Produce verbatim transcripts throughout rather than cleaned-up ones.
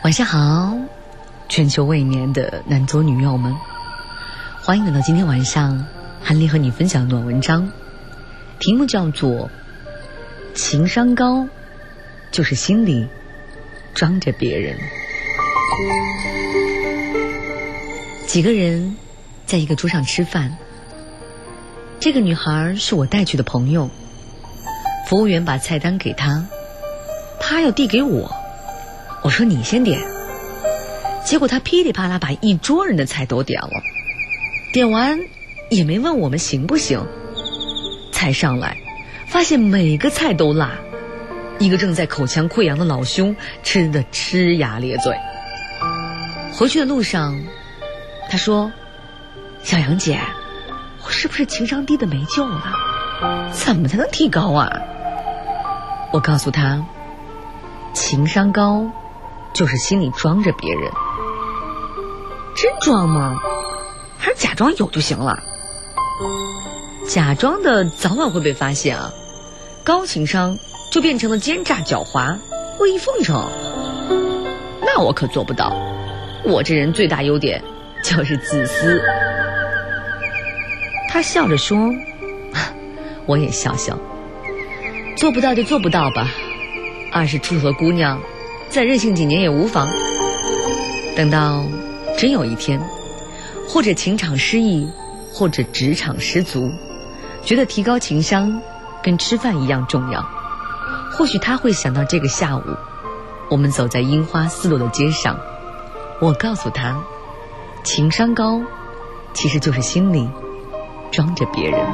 晚上好，全球未眠的男左女右们，欢迎来到今天晚上韩丽和你分享的暖文章，题目叫做情商高就是心里装着别人。几个人在一个桌上吃饭，这个女孩是我带去的朋友，服务员把菜单给她，她要递给我，我说你先点，结果她噼里啪啦把一桌人的菜都点了，点完也没问我们行不行。菜上来发现每个菜都辣，一个正在口腔溃疡的老兄吃得呲牙咧嘴。回去的路上他说，小杨姐，我是不是情商低的没救了？怎么才能提高啊？我告诉他，情商高就是心里装着别人。真装吗？还是假装有就行了？假装的早晚会被发现啊，高情商就变成了奸诈狡猾、恶意奉承，那我可做不到。我这人最大优点就是自私。他笑着说，我也笑笑，做不到就做不到吧，二十出头的姑娘再任性几年也无妨。等到真有一天，或者情场失意，或者职场失足，觉得提高情商跟吃饭一样重要，或许他会想到这个下午，我们走在樱花四落的街上，我告诉他，情商高其实就是心里装着别人。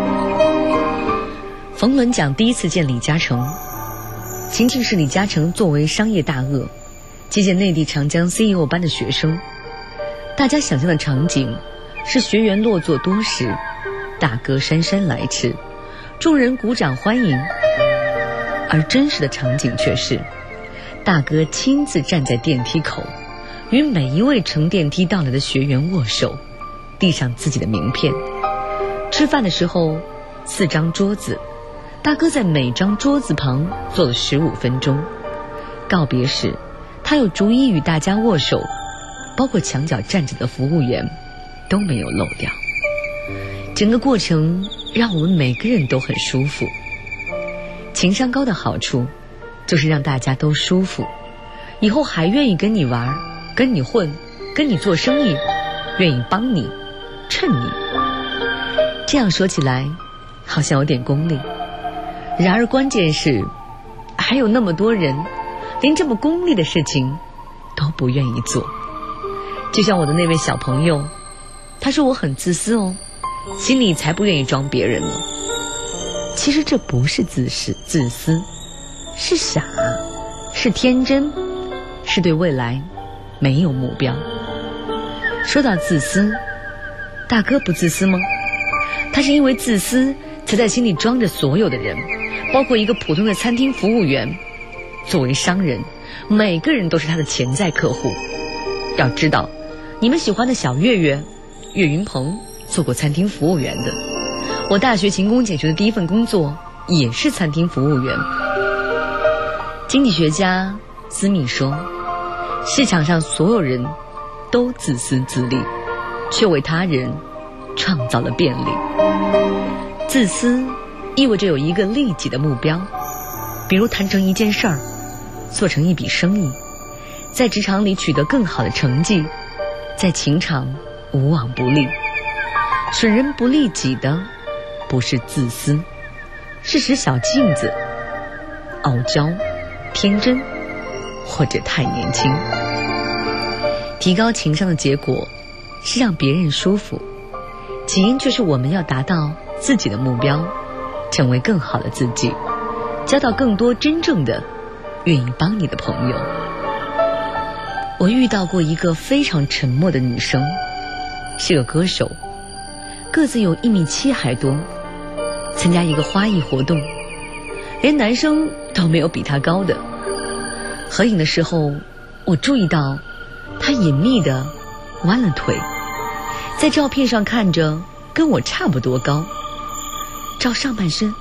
冯仑讲第一次见李嘉诚，情境是李嘉诚作为商业大鳄接见内地长江 C E O 班的学生，大家想象的场景是学员落座多时，大哥姗姗来迟，众人鼓掌欢迎，而真实的场景却是大哥亲自站在电梯口，与每一位乘电梯到来的学员握手，递上自己的名片。吃饭的时候，四张桌子，大哥在每张桌子旁坐了十五分钟。告别时，他又逐一与大家握手，包括墙角站着的服务员都没有漏掉。整个过程让我们每个人都很舒服。情商高的好处就是让大家都舒服，以后还愿意跟你玩，跟你混，跟你做生意，愿意帮你，衬你。这样说起来好像有点功利，然而关键是还有那么多人连这么功利的事情都不愿意做。就像我的那位小朋友，他说我很自私哦，心里才不愿意装别人呢。其实这不是自私，自私是傻，是天真，是对未来没有目标。说到自私，大哥不自私吗？他是因为自私才在心里装着所有的人，包括一个普通的餐厅服务员。作为商人，每个人都是他的潜在客户。要知道，你们喜欢的小岳岳岳云鹏做过餐厅服务员的，我大学勤工俭学的第一份工作也是餐厅服务员。经济学家斯密说，市场上所有人都自私自利，却为他人创造了便利。自私意味着有一个利己的目标，比如谈成一件事儿，做成一笔生意，在职场里取得更好的成绩，在情场无往不利。损人不利己的不是自私，是使小镜子，傲娇，天真，或者太年轻。提高情商的结果是让别人舒服，起因却是我们要达到自己的目标，成为更好的自己，交到更多真正的愿意帮你的朋友。我遇到过一个非常沉默的女生，是个歌手，个子有一米七还多，参加一个花艺活动，连男生都没有比她高的。合影的时候，我注意到她隐秘地弯了腿，在照片上看着跟我差不多高。照上半身，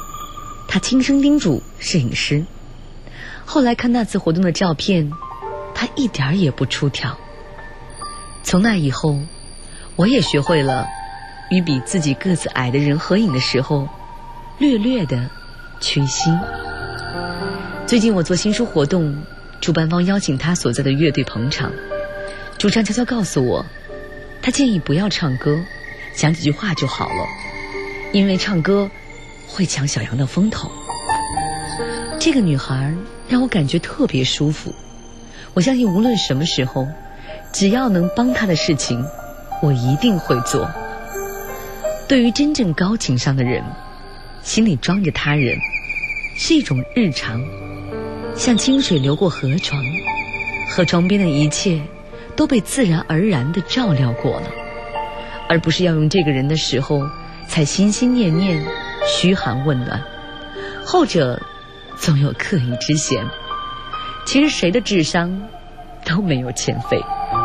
她轻声叮嘱摄影师。后来看那次活动的照片， 他一点儿也不出挑。从那以后，我也学会了与比自己个子矮的人合影的时候略略的屈膝。最近我做新书活动，主办方邀请他所在的乐队捧场，主唱悄悄告诉我，他建议不要唱歌，讲几句话就好了，因为唱歌会抢小杨的风头。这个女孩让我感觉特别舒服，我相信无论什么时候，只要能帮她的事情，我一定会做。对于真正高情商的人，心里装着他人是一种日常，像清水流过河床，河床边的一切都被自然而然地照料过了，而不是要用这个人的时候才心心念念嘘寒问暖，后者总有刻意之嫌。其实谁的智商都没有欠费。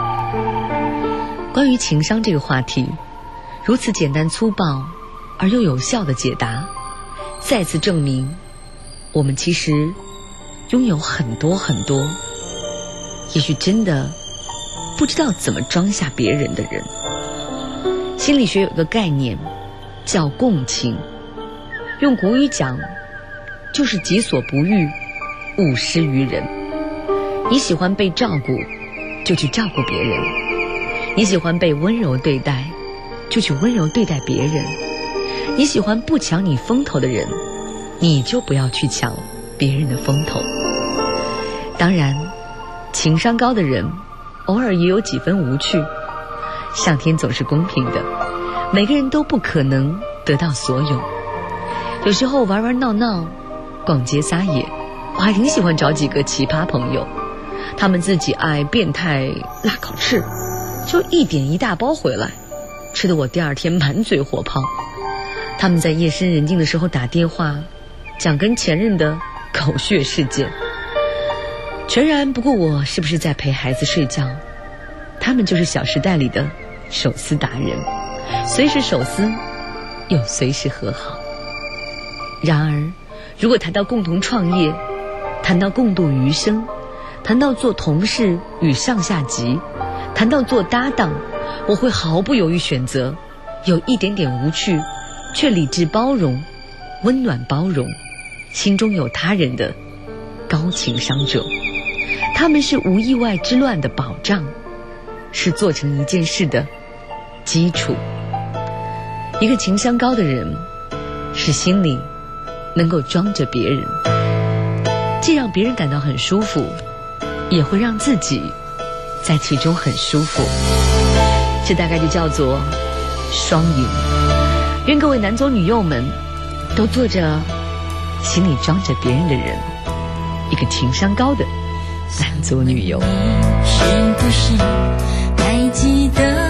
关于情商这个话题，如此简单粗暴而又有效的解答，再次证明我们其实拥有很多很多也许真的不知道怎么装下别人的人。心理学有个概念叫共情，用古语讲就是己所不欲，勿施于人。你喜欢被照顾，就去照顾别人；你喜欢被温柔对待，就去温柔对待别人；你喜欢不抢你风头的人，你就不要去抢别人的风头。当然，情商高的人偶尔也有几分无趣，上天总是公平的，每个人都不可能得到所有。有时候玩玩闹闹，逛街撒野，我还挺喜欢找几个奇葩朋友，他们自己爱变态拉烤翅，就一点一大包回来，吃得我第二天满嘴火泡。他们在夜深人静的时候打电话，讲跟前任的狗血事件，全然不顾我是不是在陪孩子睡觉。他们就是《小时代》里的手撕达人，随时手撕，又随时和好。然而，如果谈到共同创业，谈到共度余生，谈到做同事与上下级，谈到做搭档，我会毫不犹豫选择有一点点无趣却理智包容、温暖包容、心中有他人的高情商者。他们是无意外之乱的保障，是做成一件事的基础。一个情商高的人，是心里能够装着别人，既让别人感到很舒服，也会让自己在其中很舒服。这大概就叫做双赢。愿各位男左女右们都做着心里装着别人的人，一个情商高的男左女右。 是不是还记得